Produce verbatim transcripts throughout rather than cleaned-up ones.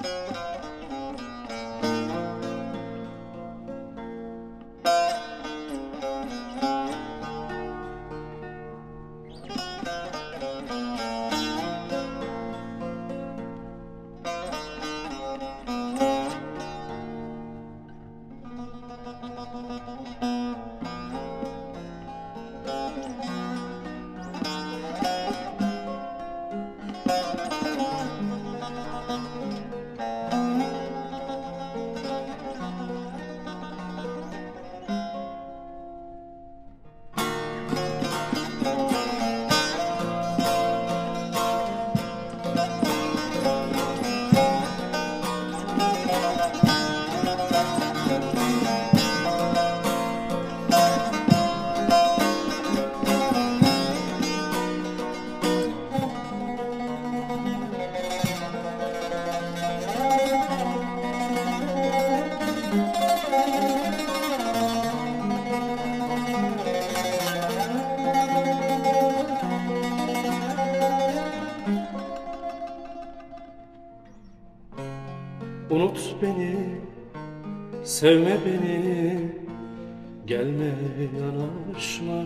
Unut beni, sevme beni, gelme yanaşma.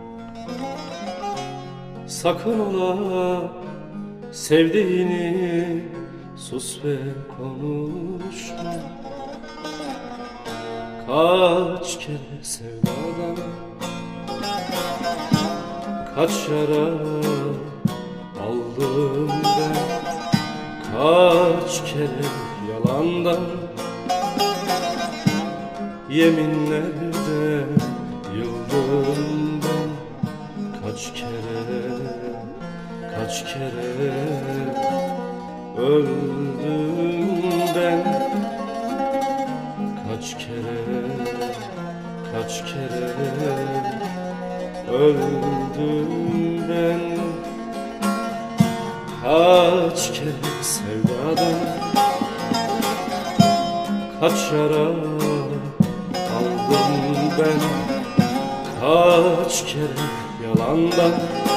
Sakın ola sevdiğini, sus ve konuşma. Kaç kere sevdadan, kaç yara aldım ben. Kaç kere yalandan, yeminlerde yıldım ben. Kaç kere, kaç kere öldüm ben. Kaç kere, kaç kere öldüm ben. Kaç kere sevdadan, kaç yara aldım ben. Kaç kere yalandan,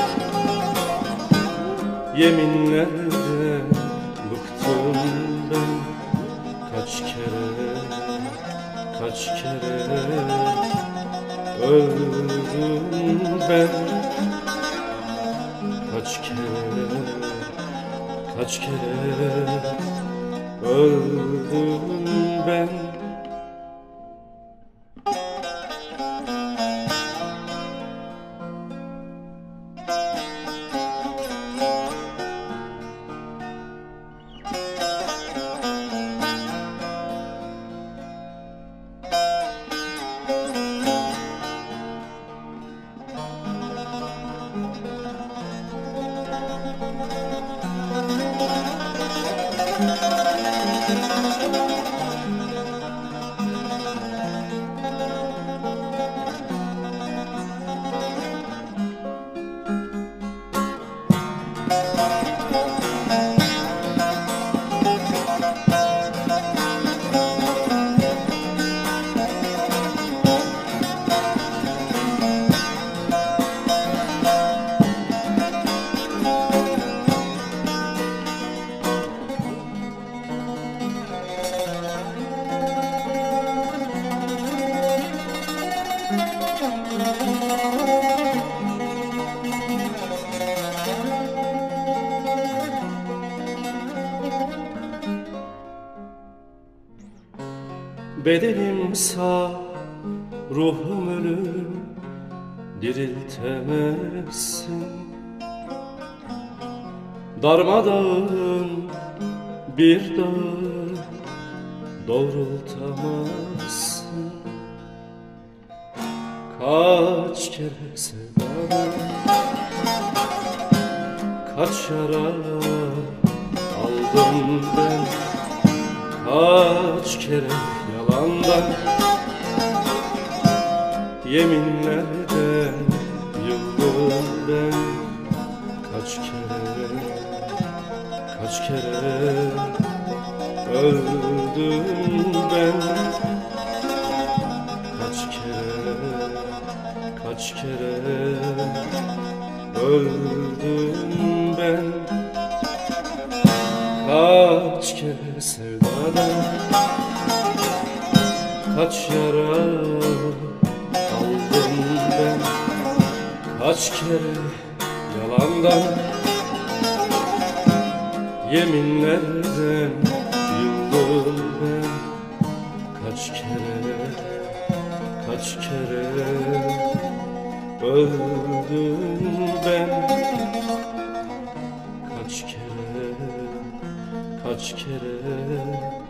yeminlerde bıktım ben. Kaç kere, kaç kere öldüm ben. Kaç kere, kaç kere öldüm ben. Bedenim sağ, ruhum ölü, diriltemezsin. Darmadağın bir dağı doğrultamazsın. Kaç kere sevdadan, kaç yara aldım ben. Kaç kere yalandan, yeminlerden yıldım ben. Kaç kere, kaç kere öldüm ben. Kaç kere, kaç kere öldüm ben. Kaç Kaç kere sevdadan, kaç yara aldım ben, kaç kere yalandan, yeminlerden yıldım ben. Kaç kere, kaç kere öldüm ben. Kaç kere, kaç kere